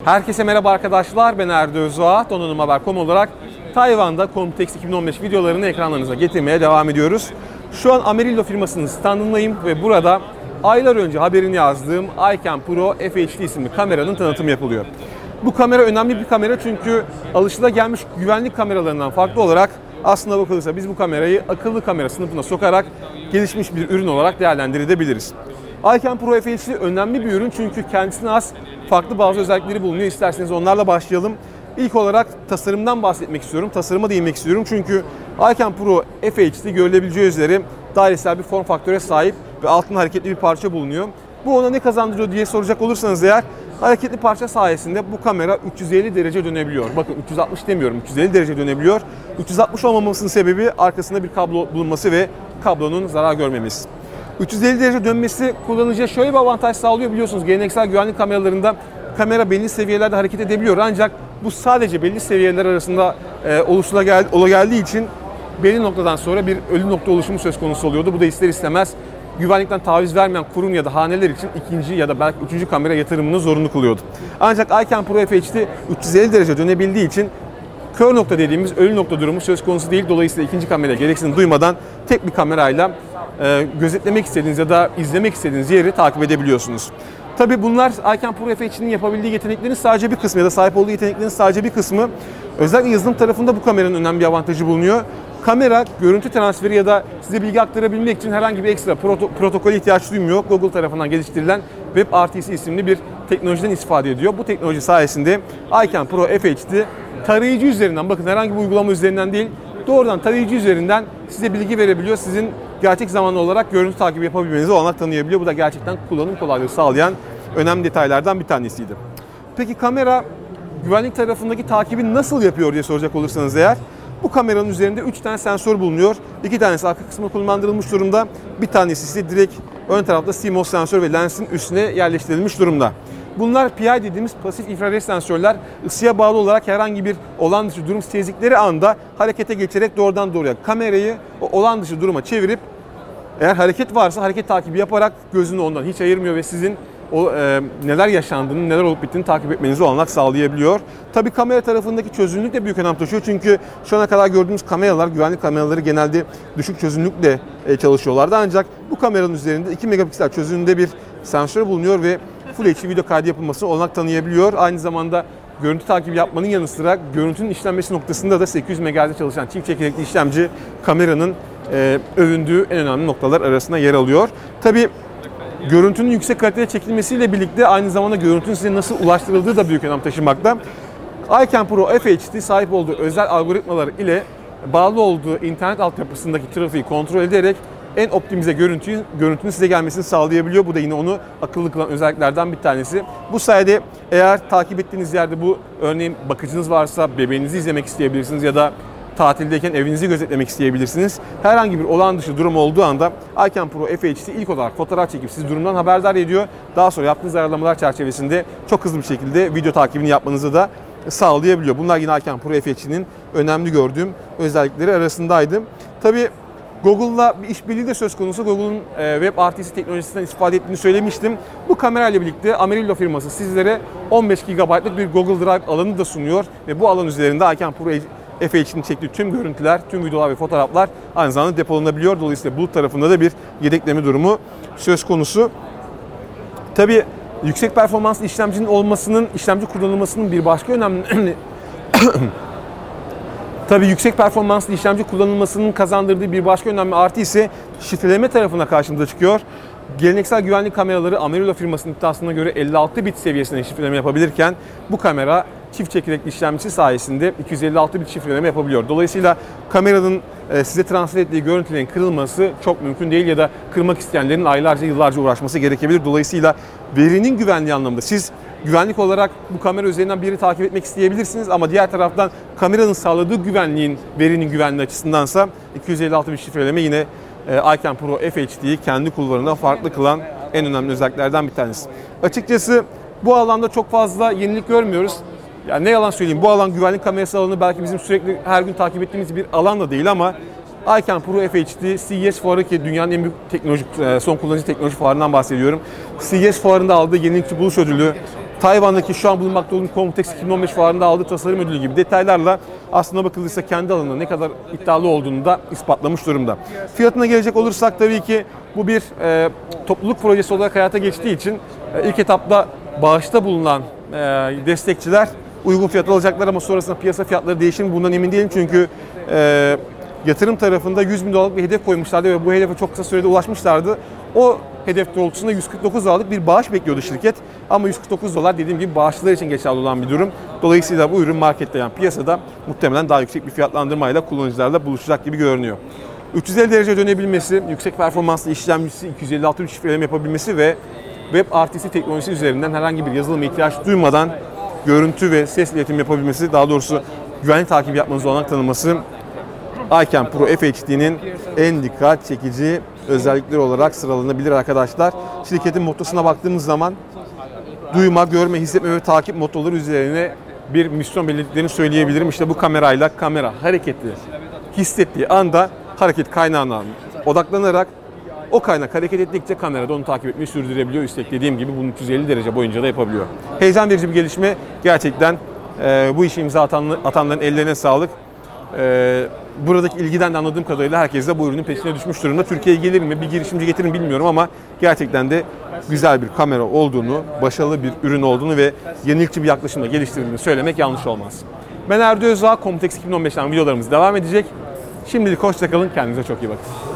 Herkese merhaba arkadaşlar, ben Erdi Özdoğat. Donanımhaber.com olarak Tayvan'da Computex 2015 videolarını ekranlarınıza getirmeye devam ediyoruz. Şu an Amarillo firmasının standındayım ve burada aylar önce haberini yazdığım iCam Pro FHD isimli kameranın tanıtımı yapılıyor. Bu kamera önemli bir kamera çünkü alışılagelmiş güvenlik kameralarından farklı olarak aslında bakılırsa biz bu kamerayı akıllı kamera sınıfına sokarak gelişmiş bir ürün olarak değerlendirebiliriz. iCam Pro FHD önemli bir ürün çünkü kendisine has farklı bazı özellikleri bulunuyor. İsterseniz onlarla başlayalım. İlk olarak tasarımdan bahsetmek istiyorum. Tasarıma değinmek istiyorum çünkü iCam Pro FHD görülebileceği üzere dairesel bir form faktöre sahip ve altında hareketli bir parça bulunuyor. Bu ona ne kazandırıyor diye soracak olursanız eğer, hareketli parça sayesinde bu kamera 350 derece dönebiliyor. Bakın 360 demiyorum, 350 derece dönebiliyor. 360 olmamasının sebebi arkasında bir kablo bulunması ve kablonun zarar görmemesi. 350 derece dönmesi kullanıcıya şöyle bir avantaj sağlıyor, biliyorsunuz geleneksel güvenlik kameralarında kamera belli seviyelerde hareket edebiliyor ancak bu sadece belli seviyeler arasında ola geldiği için belli noktadan sonra bir ölü nokta oluşumu söz konusu oluyordu. Bu da ister istemez güvenlikten taviz vermeyen kurum ya da haneler için ikinci ya da belki üçüncü kamera yatırımını zorunlu kılıyordu. Ancak iCam Pro FHD 350 derece dönebildiği için kör nokta dediğimiz ölü nokta durumu söz konusu değil. Dolayısıyla ikinci kamera gereksinim duymadan tek bir kamerayla gözetlemek istediğiniz ya da izlemek istediğiniz yeri takip edebiliyorsunuz. Tabii bunlar iCam Pro FHD'nin yapabildiği yeteneklerin sadece bir kısmı ya da sahip olduğu yeteneklerin sadece bir kısmı. Özellikle yazılım tarafında bu kameranın önemli bir avantajı bulunuyor. Kamera görüntü transferi ya da size bilgi aktarabilmek için herhangi bir ekstra protokole ihtiyaç duymuyor. Google tarafından geliştirilen WebRTC isimli bir teknolojiden istifade ediyor. Bu teknoloji sayesinde iCam Pro FHD tarayıcı üzerinden, bakın herhangi bir uygulama üzerinden değil, doğrudan tarayıcı üzerinden size bilgi verebiliyor. Sizin gerçek zamanlı olarak görüntü takibi yapabilmenize olanak tanıyabiliyor. Bu da gerçekten kullanım kolaylığı sağlayan önemli detaylardan bir tanesiydi. Peki kamera güvenlik tarafındaki takibi nasıl yapıyor diye soracak olursanız eğer, bu kameranın üzerinde 3 tane sensör bulunuyor. 2 tanesi arka kısmına konumlandırılmış durumda. Bir tanesi ise direkt ön tarafta CMOS sensör ve lensin üstüne yerleştirilmiş durumda. Bunlar PI dediğimiz pasif infrared sensörler, ısıya bağlı olarak herhangi bir olağan dışı durum sezdikleri anda harekete geçerek doğrudan doğruya kamerayı o olağan dışı duruma çevirip eğer hareket varsa hareket takibi yaparak gözünü ondan hiç ayırmıyor ve sizin neler yaşandığını, neler olup bittiğini takip etmenize olanak sağlayabiliyor. Tabii kamera tarafındaki çözünürlük de büyük önem taşıyor çünkü şu ana kadar gördüğümüz kameralar, güvenlik kameraları genelde düşük çözünürlükle çalışıyorlardı. Ancak bu kameranın üzerinde 2 megapiksel çözünürlüğünde bir sensör bulunuyor ve Full HD video kaydı yapılmasına olanak tanıyabiliyor. Aynı zamanda görüntü takibi yapmanın yanı sıra görüntünün işlenmesi noktasında da 800 MHz'de çalışan çift çekirdekli işlemci kameranın övündüğü en önemli noktalar arasında yer alıyor. Tabii görüntünün yüksek kalitede çekilmesiyle birlikte aynı zamanda görüntünün size nasıl ulaştırıldığı da büyük önem taşımakta. iCam Pro FHD sahip olduğu özel algoritmalar ile bağlı olduğu internet altyapısındaki trafiği kontrol ederek en optimize görüntünün size gelmesini sağlayabiliyor. Bu da yine onu akıllı kılan özelliklerden bir tanesi. Bu sayede eğer takip ettiğiniz yerde bu örneğin bakıcınız varsa bebeğinizi izlemek isteyebilirsiniz ya da tatildeyken evinizi gözetlemek isteyebilirsiniz. Herhangi bir olağan dışı durum olduğu anda iCam Pro FHD ilk olarak fotoğraf çekip sizi durumdan haberdar ediyor. Daha sonra yaptığınız ayarlamalar çerçevesinde çok hızlı bir şekilde video takibini yapmanızı da sağlayabiliyor. Bunlar yine iCam Pro FHD'nin önemli gördüğüm özellikleri arasındaydı. Tabii Google'la bir işbirliği de söz konusu. Google'un WebRTC teknolojisinden istifade ettiğini söylemiştim. Bu kamerayla birlikte Amarillo firması sizlere 15 GB'lık bir Google Drive alanı da sunuyor ve bu alan üzerinde iCam Pro FHD'nin çektiği tüm görüntüler, tüm videolar ve fotoğraflar aynı zamanda depolanabiliyor. Dolayısıyla bulut tarafında da bir yedekleme durumu söz konusu. Tabii yüksek performanslı işlemcinin olmasının, işlemci kullanılmasının bir başka önemli Tabii yüksek performanslı işlemci kullanılmasının kazandırdığı bir başka önemli artı ise şifreleme tarafına karşımıza çıkıyor. Geleneksel güvenlik kameraları Amarillo firmasının iddiasına göre 56 bit seviyesinde şifreleme yapabilirken bu kamera çift çekirdekli işlemcisi sayesinde 256 bit şifreleme yapabiliyor. Dolayısıyla kameranın size transfer ettiği görüntülerin kırılması çok mümkün değil ya da kırmak isteyenlerin aylarca yıllarca uğraşması gerekebilir. Dolayısıyla verinin güvenliği anlamında siz güvenlik olarak bu kamera üzerinden birini takip etmek isteyebilirsiniz ama diğer taraftan kameranın sağladığı güvenliğin, verinin güvenliği açısındansa 256 bit şifreleme yine iCam Pro FHD'yi kendi kulvarında farklı kılan en önemli özelliklerden bir tanesi. Açıkçası bu alanda çok fazla yenilik görmüyoruz. Yani ne yalan söyleyeyim, bu alan güvenlik kamerası alanı belki bizim sürekli her gün takip ettiğimiz bir alan da değil ama iCam Pro FHD CES fuarı, ki dünyanın en büyük teknolojik son kullanıcı teknoloji fuarından bahsediyorum. CES fuarında aldığı yenilikçi buluş ödülü Tayvan'daki şu an bulunmakta olduğum Comtex 2015 fuarında aldığı tasarım ödülü gibi detaylarla aslında bakılırsa kendi alanında ne kadar iddialı olduğunu da ispatlamış durumda. Fiyatına gelecek olursak tabii ki bu bir topluluk projesi olarak hayata geçtiği için ilk etapta bağışta bulunan destekçiler uygun fiyat alacaklar ama sonrasında piyasa fiyatları değişir mi bundan emin değilim çünkü yatırım tarafında 100 bin dolarlık bir hedef koymuşlardı ve bu hedefe çok kısa sürede ulaşmışlardı. O hedef doğrultusunda 149 dolarlık bir bağış bekliyordu şirket. Ama 149 dolar dediğim gibi bağışçılar için geçerli olan bir durum. Dolayısıyla bu ürün markette yani piyasada muhtemelen daha yüksek bir fiyatlandırmayla kullanıcılarla buluşacak gibi görünüyor. 350 derece dönebilmesi, yüksek performanslı işlemcisi, 256 bit şifreleme yapabilmesi ve WebRTC teknolojisi üzerinden herhangi bir yazılıma ihtiyaç duymadan görüntü ve ses iletimi yapabilmesi, daha doğrusu güvenlik takibi yapmanızı olanak tanıması iCam Pro FHD'nin en dikkat çekici özellikleri olarak sıralanabilir arkadaşlar. Şirketin mottosuna baktığımız zaman duyma, görme, hissetme ve takip mottoları üzerine bir misyon belirlediklerini söyleyebilirim. İşte bu kamerayla kamera hareketi hissettiği anda hareket kaynağına odaklanarak o kaynak hareket ettikçe kamerada onu takip etmeyi sürdürebiliyor. Üstelik dediğim gibi bunu 350 derece boyunca da yapabiliyor. Heyecan verici bir gelişme. Gerçekten bu işe imza atanların ellerine sağlık. Buradaki ilgiden de anladığım kadarıyla herkes de bu ürünün peşine düşmüş durumda. Türkiye'ye gelir mi, bir girişimci getirir mi bilmiyorum ama gerçekten de güzel bir kamera olduğunu, başarılı bir ürün olduğunu ve yenilikçi bir yaklaşımla geliştirildiğini söylemek yanlış olmaz. Ben Erdo Özağ, Comtex 2015'ten videolarımız devam edecek. Şimdilik hoşça kalın, kendinize çok iyi bakın.